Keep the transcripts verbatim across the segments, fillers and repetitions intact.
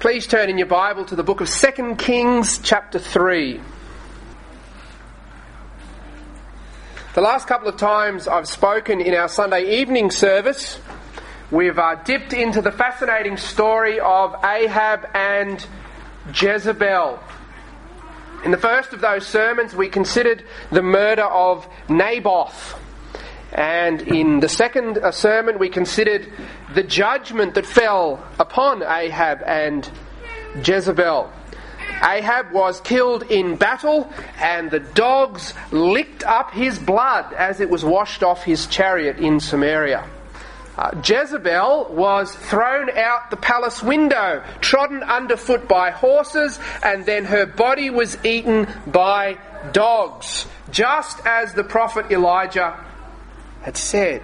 Please turn in your Bible to the book of Second Kings chapter three. The last couple of times I've spoken in our Sunday evening service, we've uh, dipped into the fascinating story of Ahab and Jezebel. In the first of those sermons we considered the murder of Naboth. And in the second uh, sermon we considered the judgment that fell upon Ahab and Jezebel. Ahab was killed in battle, and the dogs licked up his blood as it was washed off his chariot in Samaria. Uh, Jezebel was thrown out the palace window, trodden underfoot by horses, and then her body was eaten by dogs, just as the prophet Elijah had said.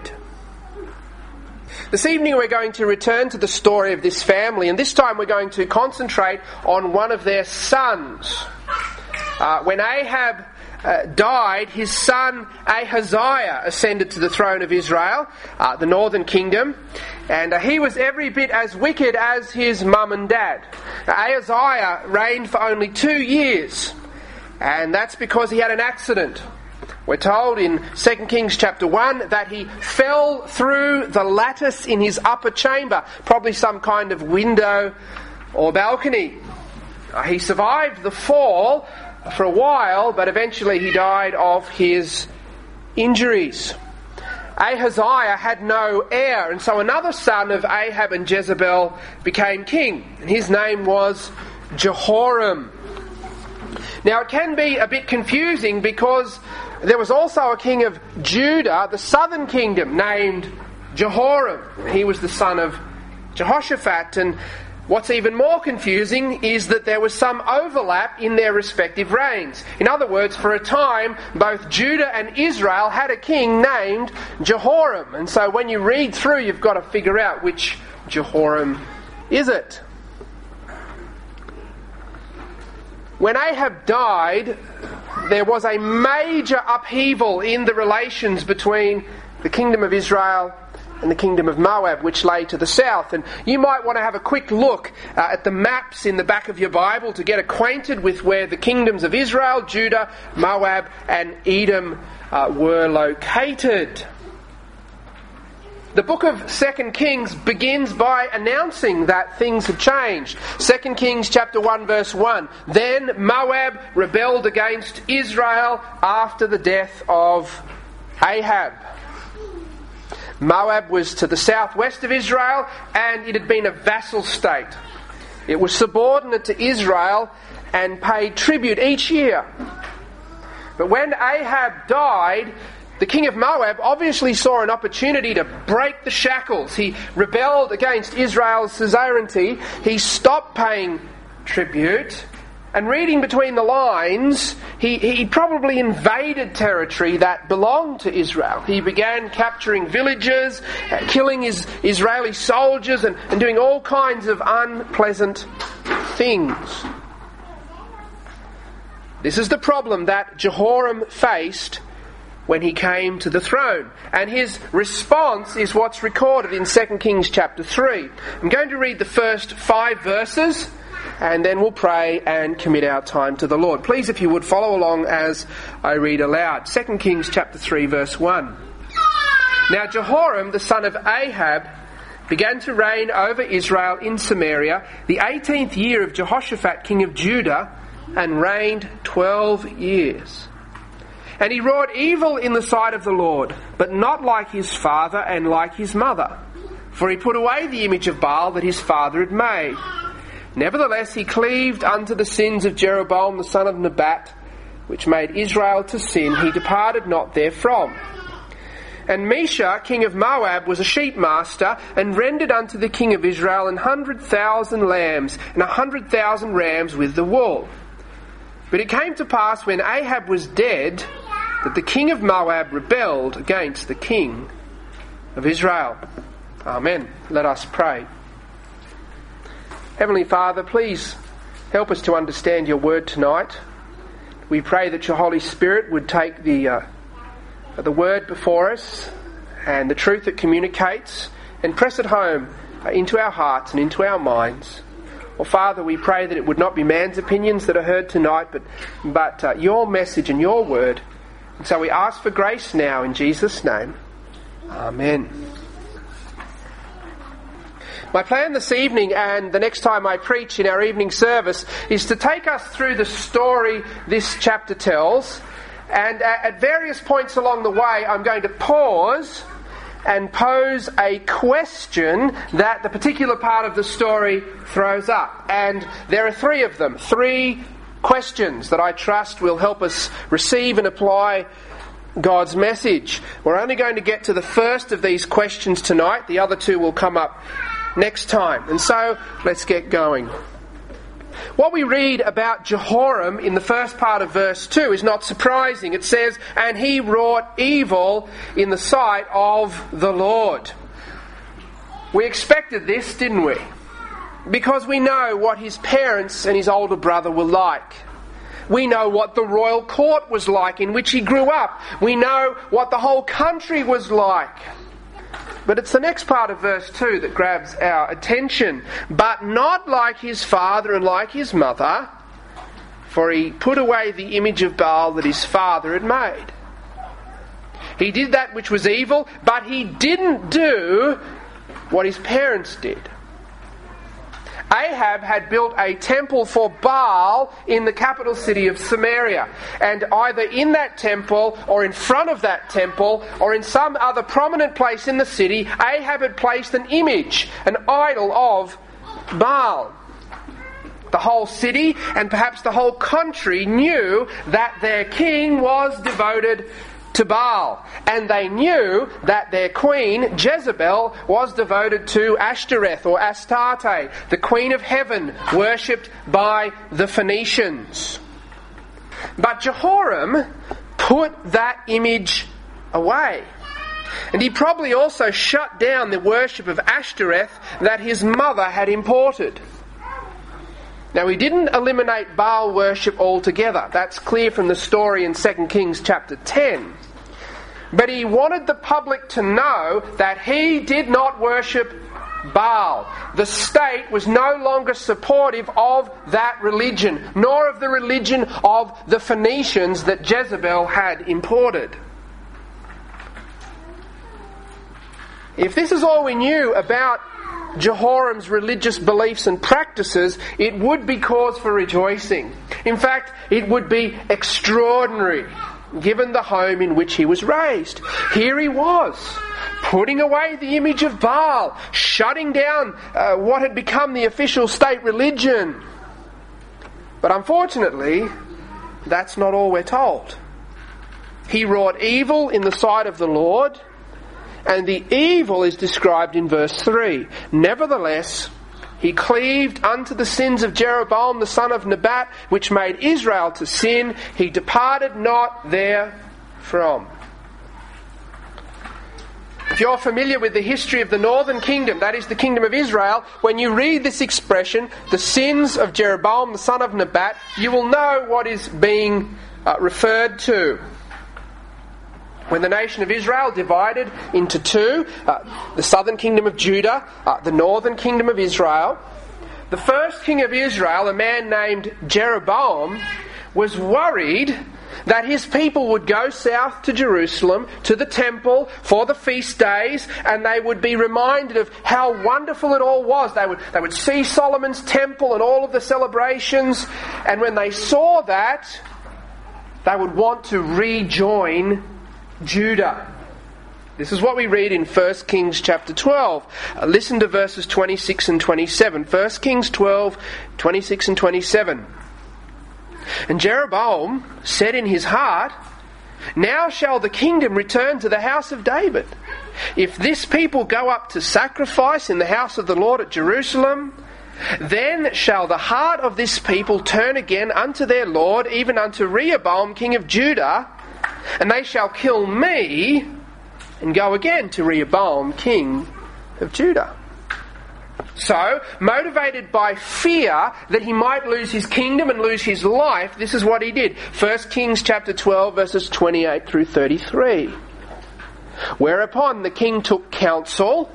This evening we're going to return to the story of this family, and this time we're going to concentrate on one of their sons. Uh, when Ahab uh, died, his son Ahaziah ascended to the throne of Israel, uh, the northern kingdom, and uh, he was every bit as wicked as his mum and dad. Now, Ahaziah reigned for only two years, and that's because he had an accident. We're told in Second Kings chapter one that he fell through the lattice in his upper chamber, probably some kind of window or balcony. He survived the fall for a while, but eventually he died of his injuries. Ahaziah had no heir, and so another son of Ahab and Jezebel became king, and his name was Jehoram. Now it can be a bit confusing because there was also a king of Judah, the southern kingdom, named Jehoram. He was the son of Jehoshaphat. And what's even more confusing is that there was some overlap in their respective reigns. In other words, for a time, both Judah and Israel had a king named Jehoram. And so when you read through, you've got to figure out which Jehoram is it. When Ahab died, there was a major upheaval in the relations between the kingdom of Israel and the kingdom of Moab, which lay to the south. And you might want to have a quick look uh, at the maps in the back of your Bible to get acquainted with where the kingdoms of Israel, Judah, Moab and Edom uh, were located. The book of Second Kings begins by announcing that things have changed. Second Kings chapter one verse one. Then Moab rebelled against Israel after the death of Ahab. Moab was to the southwest of Israel, and it had been a vassal state. It was subordinate to Israel and paid tribute each year. But when Ahab died, the king of Moab obviously saw an opportunity to break the shackles. He rebelled against Israel's suzerainty. He stopped paying tribute. And reading between the lines, he, he probably invaded territory that belonged to Israel. He began capturing villages, uh, killing his Israeli soldiers, and, and doing all kinds of unpleasant things. This is the problem that Jehoram faced when he came to the throne. And his response is what's recorded in Second Kings chapter three. I'm going to read the first five verses, and then we'll pray and commit our time to the Lord. Please, if you would, follow along as I read aloud. Second Kings chapter three, verse one. Now Jehoram, the son of Ahab, began to reign over Israel in Samaria the eighteenth year of Jehoshaphat, king of Judah, and reigned twelve years. And he wrought evil in the sight of the Lord, but not like his father and like his mother. For he put away the image of Baal that his father had made. Nevertheless, he cleaved unto the sins of Jeroboam the son of Nebat, which made Israel to sin. He departed not therefrom. And Mesha, king of Moab, was a sheep master, and rendered unto the king of Israel an hundred thousand lambs, and a hundred thousand rams with the wool. But it came to pass, when Ahab was dead, that the king of Moab rebelled against the king of Israel. Amen. Let us pray. Heavenly Father, please help us to understand your word tonight. We pray that your Holy Spirit would take the uh, the word before us and the truth it communicates and press it home into our hearts and into our minds. Well, Father, we pray that it would not be man's opinions that are heard tonight, but, but uh, your message and your word. And so we ask for grace now in Jesus' name. Amen. My plan this evening and the next time I preach in our evening service is to take us through the story this chapter tells, and at various points along the way I'm going to pause and pose a question that the particular part of the story throws up. And there are three of them, three questions that I trust will help us receive and apply God's message. We're only going to get to the first of these questions tonight. The other two will come up next time. And so, let's get going. What we read about Jehoram in the first part of verse two is not surprising. It says, "And he wrought evil in the sight of the Lord." We expected this, didn't we? Because we know what his parents and his older brother were like. We know what the royal court was like in which he grew up. We know what the whole country was like. But it's the next part of verse two that grabs our attention. "But not like his father and like his mother, for he put away the image of Baal that his father had made." He did that which was evil, but he didn't do what his parents did. Ahab had built a temple for Baal in the capital city of Samaria. And either in that temple or in front of that temple or in some other prominent place in the city, Ahab had placed an image, an idol of Baal. The whole city and perhaps the whole country knew that their king was devoted to Baal. And they knew that their queen, Jezebel, was devoted to Ashtoreth or Astarte, the queen of heaven, worshipped by the Phoenicians. But Jehoram put that image away. And he probably also shut down the worship of Ashtoreth that his mother had imported. Now, he didn't eliminate Baal worship altogether. That's clear from the story in Second Kings chapter ten. But he wanted the public to know that he did not worship Baal. The state was no longer supportive of that religion, nor of the religion of the Phoenicians that Jezebel had imported. If this is all we knew about Jehoram's religious beliefs and practices, it would be cause for rejoicing. In fact, it would be extraordinary, given the home in which he was raised. Here he was, putting away the image of Baal, shutting down uh, what had become the official state religion. But unfortunately, that's not all we're told. He wrought evil in the sight of the Lord, and the evil is described in verse three. "Nevertheless, he cleaved unto the sins of Jeroboam the son of Nebat, which made Israel to sin. He departed not therefrom." If you're familiar with the history of the northern kingdom, that is the kingdom of Israel, when you read this expression, the sins of Jeroboam the son of Nebat, you will know what is being uh, referred to. When the nation of Israel divided into two, uh, the southern kingdom of Judah, uh, the northern kingdom of Israel, the first king of Israel, a man named Jeroboam, was worried that his people would go south to Jerusalem, to the temple, for the feast days, and they would be reminded of how wonderful it all was. They would, they would see Solomon's temple and all of the celebrations, and when they saw that, they would want to rejoin Judah. This is what we read in First Kings chapter twelve. Uh, listen to verses twenty-six and twenty-seven. First Kings twelve, twenty-six and twenty-seven. "And Jeroboam said in his heart, Now shall the kingdom return to the house of David. If this people go up to sacrifice in the house of the Lord at Jerusalem, then shall the heart of this people turn again unto their Lord, even unto Rehoboam king of Judah, and they shall kill me, and go again to Rehoboam king of Judah." So, motivated by fear that he might lose his kingdom and lose his life, this is what he did. First Kings chapter twelve, verses twenty-eight through thirty-three. "Whereupon the king took counsel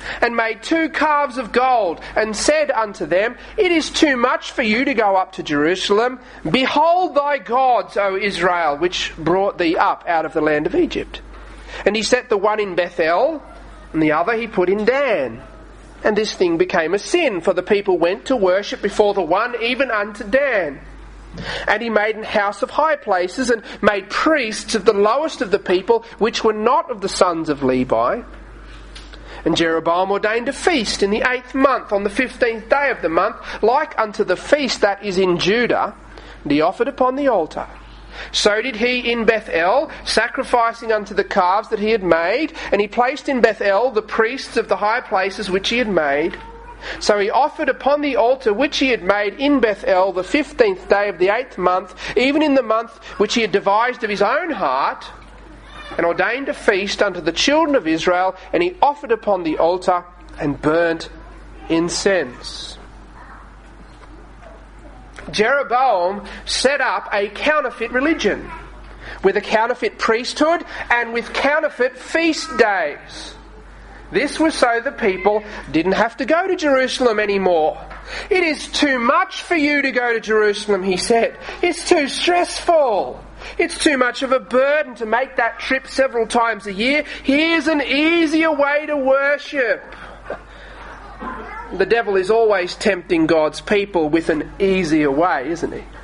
and made two calves of gold, and said unto them, It is too much for you to go up to Jerusalem. Behold thy gods, O Israel, which brought thee up out of the land of Egypt. And he set the one in Bethel, and the other he put in Dan. And this thing became a sin, for the people went to worship before the one even unto Dan. And he made an house of high places, and made priests of the lowest of the people, which were not of the sons of Levi. And Jeroboam ordained a feast in the eighth month, on the fifteenth day of the month, like unto the feast that is in Judah, and he offered upon the altar. So did he in Bethel, sacrificing unto the calves that he had made, and he placed in Bethel the priests of the high places which he had made. So he offered upon the altar which he had made in Bethel the fifteenth day of the eighth month, even in the month which he had devised of his own heart, and ordained a feast unto the children of Israel, and he offered upon the altar and burnt incense. Jeroboam set up a counterfeit religion, with a counterfeit priesthood and with counterfeit feast days. This was so the people didn't have to go to Jerusalem anymore. It is too much for you to go to Jerusalem, he said. It's too stressful. It's too much of a burden to make that trip several times a year. Here's an easier way to worship. The devil is always tempting God's people with an easier way, isn't he?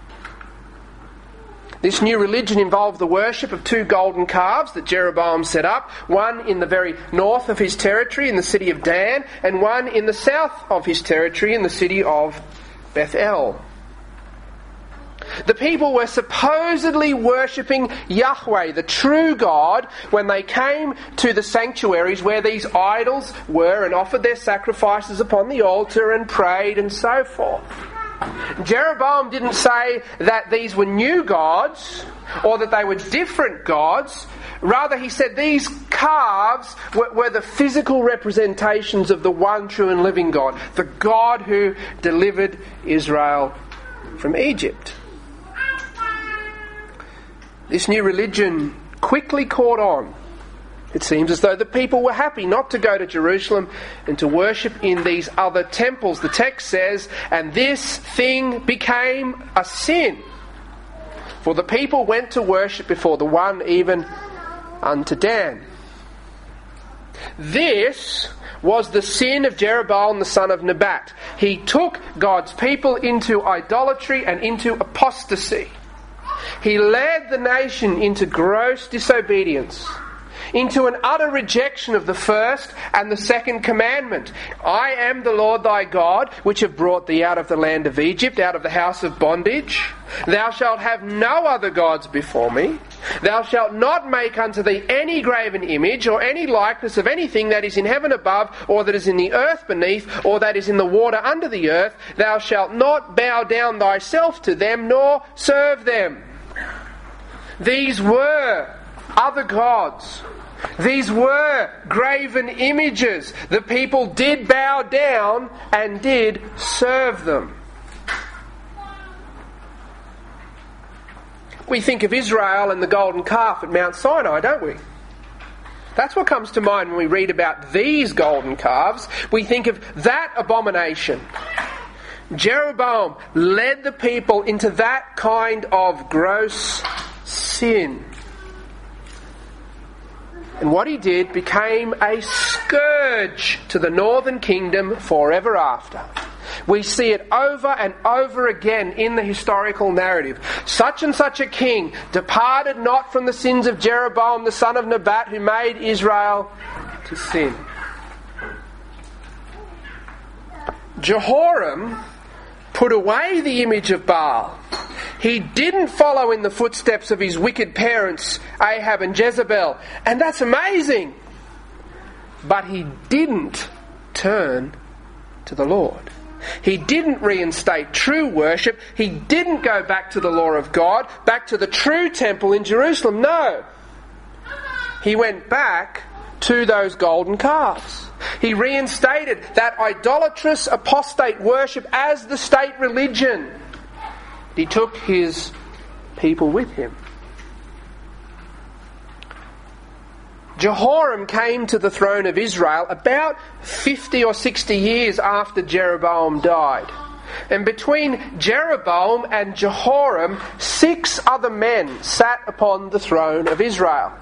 This new religion involved the worship of two golden calves that Jeroboam set up, one in the very north of his territory in the city of Dan, and one in the south of his territory in the city of Bethel. The people were supposedly worshipping Yahweh, the true God, when they came to the sanctuaries where these idols were and offered their sacrifices upon the altar and prayed and so forth. Jeroboam didn't say that these were new gods or that they were different gods. Rather, he said these calves were, were the physical representations of the one true and living God, the God who delivered Israel from Egypt. This new religion quickly caught on. It seems as though the people were happy not to go to Jerusalem and to worship in these other temples. The text says, and this thing became a sin. For the people went to worship before the one even unto Dan. This was the sin of Jeroboam the son of Nebat. He took God's people into idolatry and into apostasy. He led the nation into gross disobedience, into an utter rejection of the first and the second commandment. I am the Lord thy God, which have brought thee out of the land of Egypt, out of the house of bondage. Thou shalt have no other gods before me. Thou shalt not make unto thee any graven image, or any likeness of anything that is in heaven above, or that is in the earth beneath, or that is in the water under the earth. Thou shalt not bow down thyself to them, nor serve them. These were other gods. These were graven images. The people did bow down and did serve them. We think of Israel and the golden calf at Mount Sinai, don't we? That's what comes to mind when we read about these golden calves. We think of that abomination. Jeroboam led the people into that kind of gross sin. And what he did became a scourge to the northern kingdom forever after. We see it over and over again in the historical narrative. Such and such a king departed not from the sins of Jeroboam the son of Nebat, who made Israel to sin. Jehoram put away the image of Baal. He didn't follow in the footsteps of his wicked parents, Ahab and Jezebel. And that's amazing. But he didn't turn to the Lord. He didn't reinstate true worship. He didn't go back to the law of God, back to the true temple in Jerusalem. No. He went back to those golden calves. He reinstated that idolatrous apostate worship as the state religion. He took his people with him. Jehoram came to the throne of Israel about fifty or sixty years after Jeroboam died. And between Jeroboam and Jehoram, six other men sat upon the throne of Israel.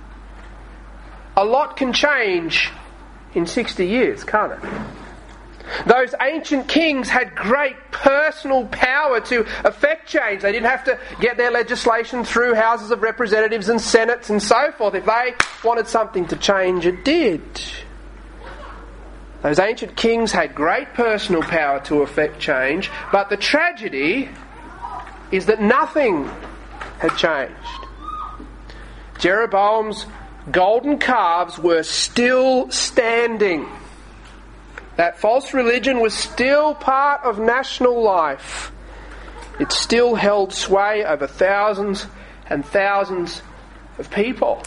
A lot can change in sixty years, can't it? Those ancient kings had great personal power to effect change. They didn't have to get their legislation through houses of representatives and senates and so forth. If they wanted something to change, it did. Those ancient kings had great personal power to effect change, but the tragedy is that nothing had changed. Jeroboam's golden calves were still standing. That false religion was still part of national life. It still held sway over thousands and thousands of people.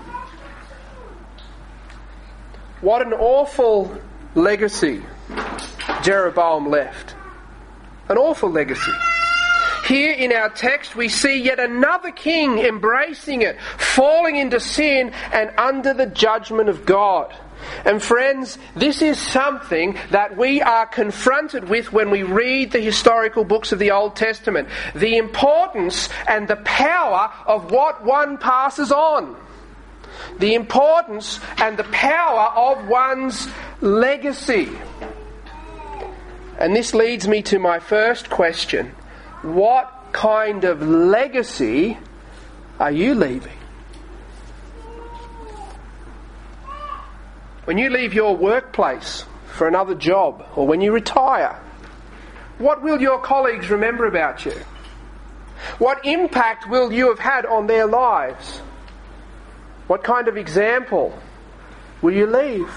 What an awful legacy Jeroboam left. An awful legacy. Here in our text we see yet another king embracing it, falling into sin and under the judgment of God. And friends, this is something that we are confronted with when we read the historical books of the Old Testament. The importance and the power of what one passes on. The importance and the power of one's legacy. And this leads me to my first question. What kind of legacy are you leaving? When you leave your workplace for another job, or when you retire, what will your colleagues remember about you? What impact will you have had on their lives? What kind of example will you leave?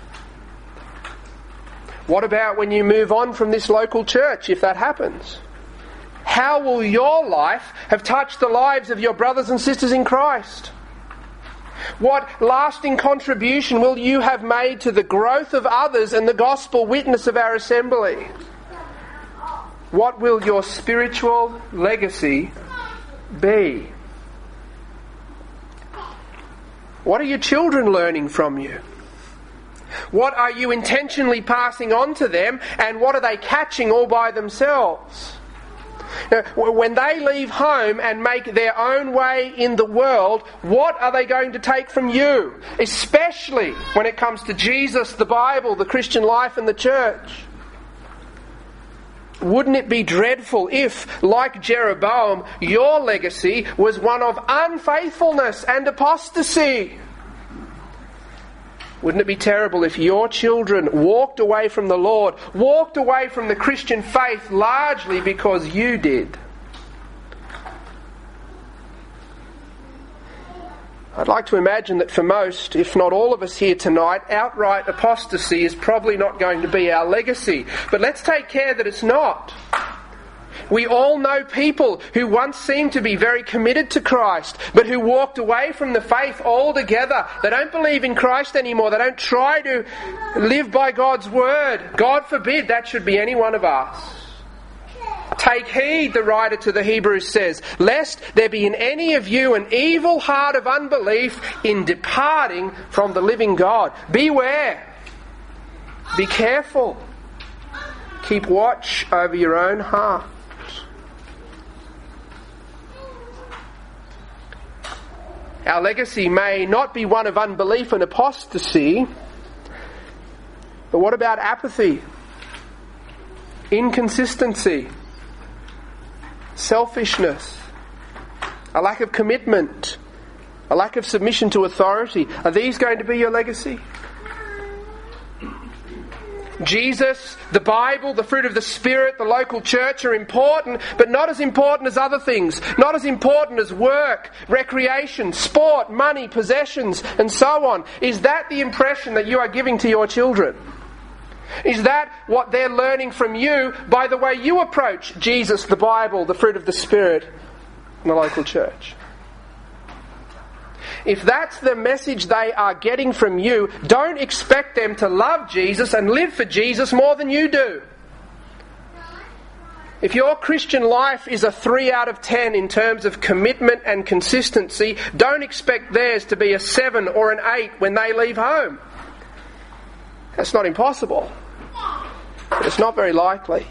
What about when you move on from this local church, if that happens? How will your life have touched the lives of your brothers and sisters in Christ? What lasting contribution will you have made to the growth of others and the gospel witness of our assembly? What will your spiritual legacy be? What are your children learning from you? What are you intentionally passing on to them, and what are they catching all by themselves? Now, when they leave home and make their own way in the world, what are they going to take from you? Especially when it comes to Jesus, the Bible, the Christian life and the church. Wouldn't it be dreadful if, like Jeroboam, your legacy was one of unfaithfulness and apostasy? Wouldn't it be terrible if your children walked away from the Lord, walked away from the Christian faith largely because you did? I'd like to imagine that for most, if not all of us here tonight, outright apostasy is probably not going to be our legacy. But let's take care that it's not. We all know people who once seemed to be very committed to Christ, but who walked away from the faith altogether. They don't believe in Christ anymore. They don't try to live by God's word. God forbid that should be any one of us. Take heed, the writer to the Hebrews says, lest there be in any of you an evil heart of unbelief in departing from the living God. Beware. Be careful. Keep watch over your own heart. Our legacy may not be one of unbelief and apostasy, but what about apathy, inconsistency, selfishness, a lack of commitment, a lack of submission to authority? Are these going to be your legacy? Jesus, the Bible, the fruit of the Spirit, the local church are important, but not as important as other things. Not as important as work, recreation, sport, money, possessions, and so on. Is that the impression that you are giving to your children? Is that what they're learning from you by the way you approach Jesus, the Bible, the fruit of the Spirit, and the local church? If that's the message they are getting from you, don't expect them to love Jesus and live for Jesus more than you do. If your Christian life is a three out of ten in terms of commitment and consistency, don't expect theirs to be a seven or an eight when they leave home. That's not impossible. But it's not very likely.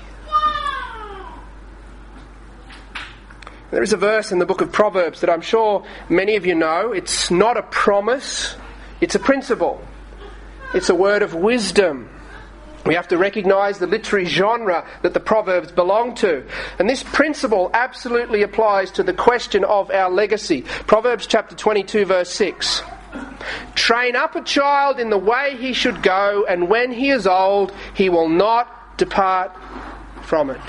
There is a verse in the book of Proverbs that I'm sure many of you know. It's not a promise, it's a principle. It's a word of wisdom. We have to recognise the literary genre that the Proverbs belong to. And this principle absolutely applies to the question of our legacy. Proverbs chapter twenty-two verse six. Train up a child in the way he should go, and when he is old, he will not depart from it.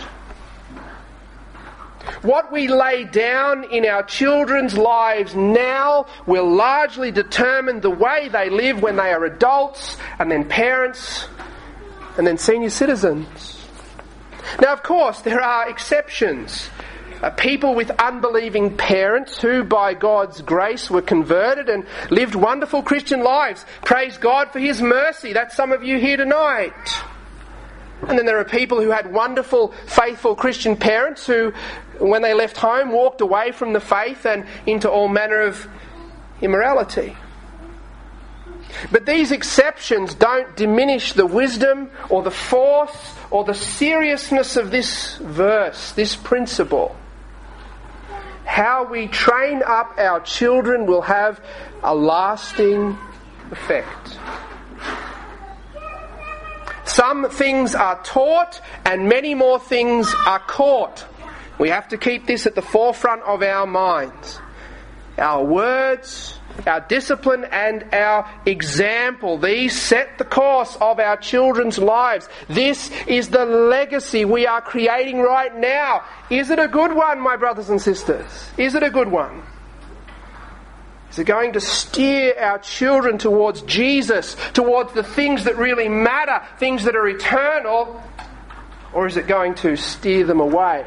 What we lay down in our children's lives now will largely determine the way they live when they are adults, and then parents, and then senior citizens. Now, of course, there are exceptions. Uh, people with unbelieving parents who, by God's grace, were converted and lived wonderful Christian lives. Praise God for His mercy. That's some of you here tonight. And then there are people who had wonderful, faithful Christian parents who, when they left home, walked away from the faith and into all manner of immorality. But these exceptions don't diminish the wisdom or the force or the seriousness of this verse, this principle. How we train up our children will have a lasting effect. Some things are taught and many more things are caught. We have to keep this at the forefront of our minds. Our words, our discipline and our example, these set the course of our children's lives. This is the legacy we are creating right now. Is it a good one, my brothers and sisters? Is it a good one? Is it going to steer our children towards Jesus, towards the things that really matter, things that are eternal? Or is it going to steer them away?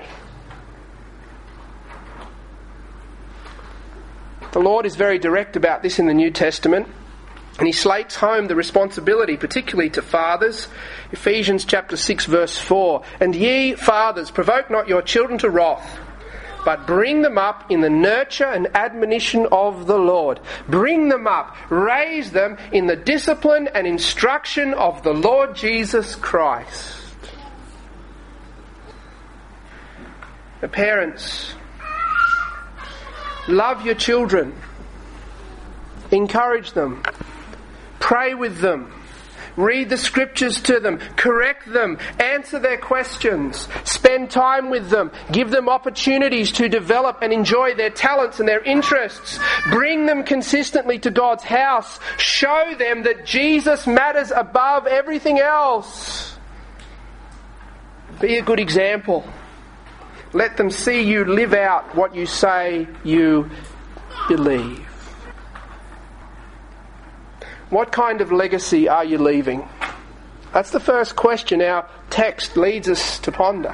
The Lord is very direct about this in the New Testament, and He slates home the responsibility, particularly to fathers. Ephesians chapter six verse four, "And ye, fathers, provoke not your children to wrath, but bring them up in the nurture and admonition of the Lord." Bring them up, raise them in the discipline and instruction of the Lord Jesus Christ. The parents, love your children. Encourage them. Pray with them. Read the scriptures to them. Correct them. Answer their questions. Spend time with them. Give them opportunities to develop and enjoy their talents and their interests. Bring them consistently to God's house. Show them that Jesus matters above everything else. Be a good example. Let them see you live out what you say you believe. What kind of legacy are you leaving? That's the first question our text leads us to ponder.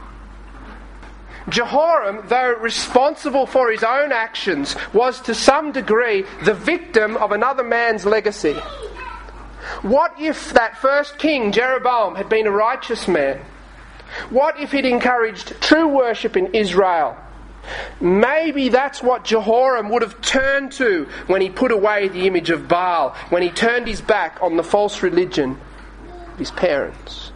Jehoram, though responsible for his own actions, was to some degree the victim of another man's legacy. What if that first king, Jeroboam, had been a righteous man? What if he'd encouraged true worship in Israel? Maybe that's what Jehoram would have turned to when he put away the image of Baal, when he turned his back on the false religion of his parents.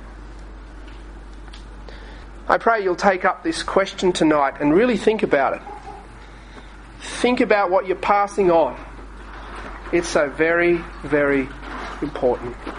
I pray you'll take up this question tonight and really think about it. Think about what you're passing on. It's so very, very important.